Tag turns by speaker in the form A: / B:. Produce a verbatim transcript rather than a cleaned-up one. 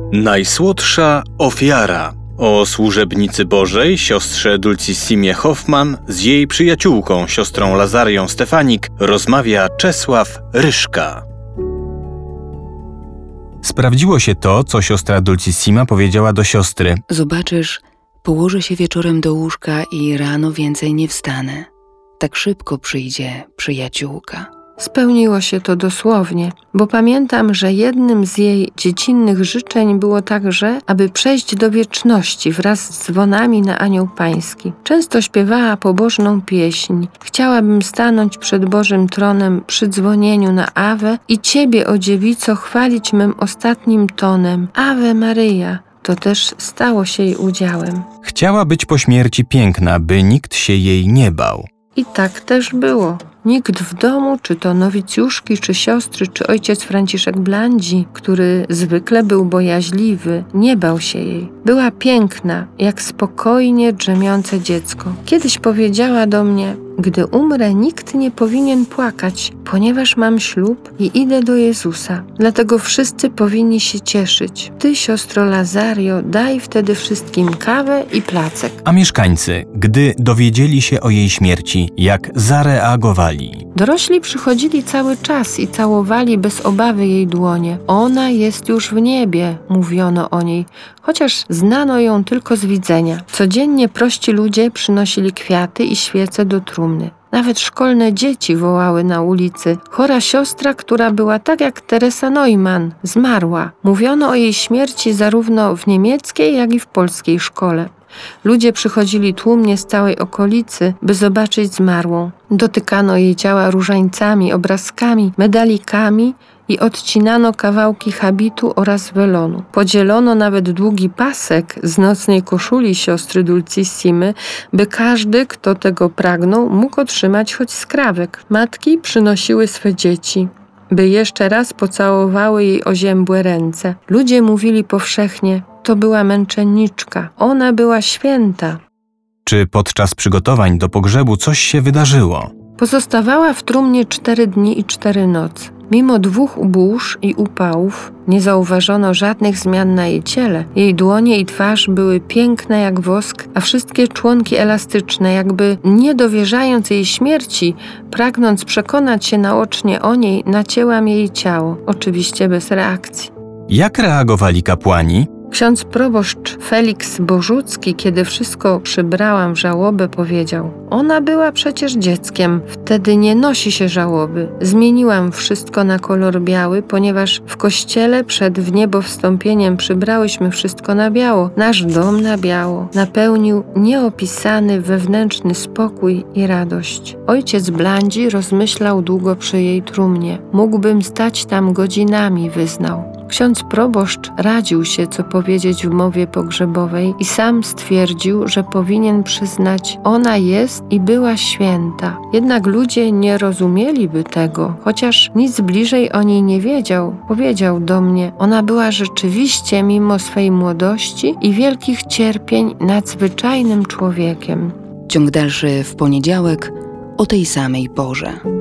A: Najsłodsza ofiara. O służebnicy Bożej, siostrze Dulcissimie Hoffman, z jej przyjaciółką, siostrą Lazarią Stefanik, rozmawia Czesław Ryszka. Sprawdziło się to, co siostra Dulcissima powiedziała do siostry.
B: Zobaczysz, położę się wieczorem do łóżka i rano więcej nie wstanę. Tak szybko przyjdzie przyjaciółka.
C: Spełniło się to dosłownie, bo pamiętam, że jednym z jej dziecinnych życzeń było także, aby przejść do wieczności wraz z dzwonami na Anioł Pański. Często śpiewała pobożną pieśń. Chciałabym stanąć przed Bożym tronem przy dzwonieniu na Awe i Ciebie, o dziewico, chwalić mym ostatnim tonem. Ave Maryja. To też stało się jej udziałem.
A: Chciała być po śmierci piękna, by nikt się jej nie bał.
C: I tak też było. Nikt w domu, czy to nowicjuszki, czy siostry, czy ojciec Franciszek Blandzi, który zwykle był bojaźliwy, nie bał się jej. Była piękna, jak spokojnie drzemiące dziecko. Kiedyś powiedziała do mnie: gdy umrę, nikt nie powinien płakać, ponieważ mam ślub i idę do Jezusa. Dlatego wszyscy powinni się cieszyć. Ty, siostro Lazario, daj wtedy wszystkim kawę i placek.
A: A mieszkańcy, gdy dowiedzieli się o jej śmierci, jak zareagowali?
C: Dorośli przychodzili cały czas i całowali bez obawy jej dłonie. Ona jest już w niebie, mówiono o niej, chociaż znano ją tylko z widzenia. Codziennie prości ludzie przynosili kwiaty i świece do trumny. Nawet szkolne dzieci wołały na ulicy: chora siostra, która była tak jak Teresa Neumann, zmarła. Mówiono o jej śmierci zarówno w niemieckiej, jak i w polskiej szkole. Ludzie przychodzili tłumnie z całej okolicy, by zobaczyć zmarłą. Dotykano jej ciała różańcami, obrazkami, medalikami i odcinano kawałki habitu oraz welonu. Podzielono nawet długi pasek z nocnej koszuli siostry Dulcissimy, by każdy, kto tego pragnął, mógł otrzymać choć skrawek. Matki przynosiły swe dzieci, by jeszcze raz pocałowały jej oziębłe ręce. Ludzie mówili powszechnie: to była męczenniczka, ona była święta.
A: Czy podczas przygotowań do pogrzebu coś się wydarzyło?
C: Pozostawała w trumnie cztery dni i cztery noce. Mimo dwóch burz i upałów nie zauważono żadnych zmian na jej ciele. Jej dłonie i twarz były piękne jak wosk, a wszystkie członki elastyczne, jakby nie dowierzając jej śmierci, pragnąc przekonać się naocznie o niej, nacięłam jej ciało, oczywiście bez reakcji.
A: Jak reagowali kapłani?
C: Ksiądz proboszcz Felix Bożucki, kiedy wszystko przybrałam w żałobę, powiedział: ona była przecież dzieckiem, wtedy nie nosi się żałoby. Zmieniłam wszystko na kolor biały, ponieważ w kościele przed w niebo wstąpieniem przybrałyśmy wszystko na biało. Nasz dom na biało napełnił nieopisany wewnętrzny spokój i radość. Ojciec Blandzi rozmyślał długo przy jej trumnie. Mógłbym stać tam godzinami, wyznał. Ksiądz proboszcz radził się, co powiedzieć w mowie pogrzebowej i sam stwierdził, że powinien przyznać: ona jest i była święta. Jednak ludzie nie rozumieliby tego, chociaż nic bliżej o niej nie wiedział. Powiedział do mnie: ona była rzeczywiście, mimo swej młodości i wielkich cierpień, nadzwyczajnym człowiekiem.
B: Ciąg dalszy w poniedziałek o tej samej porze.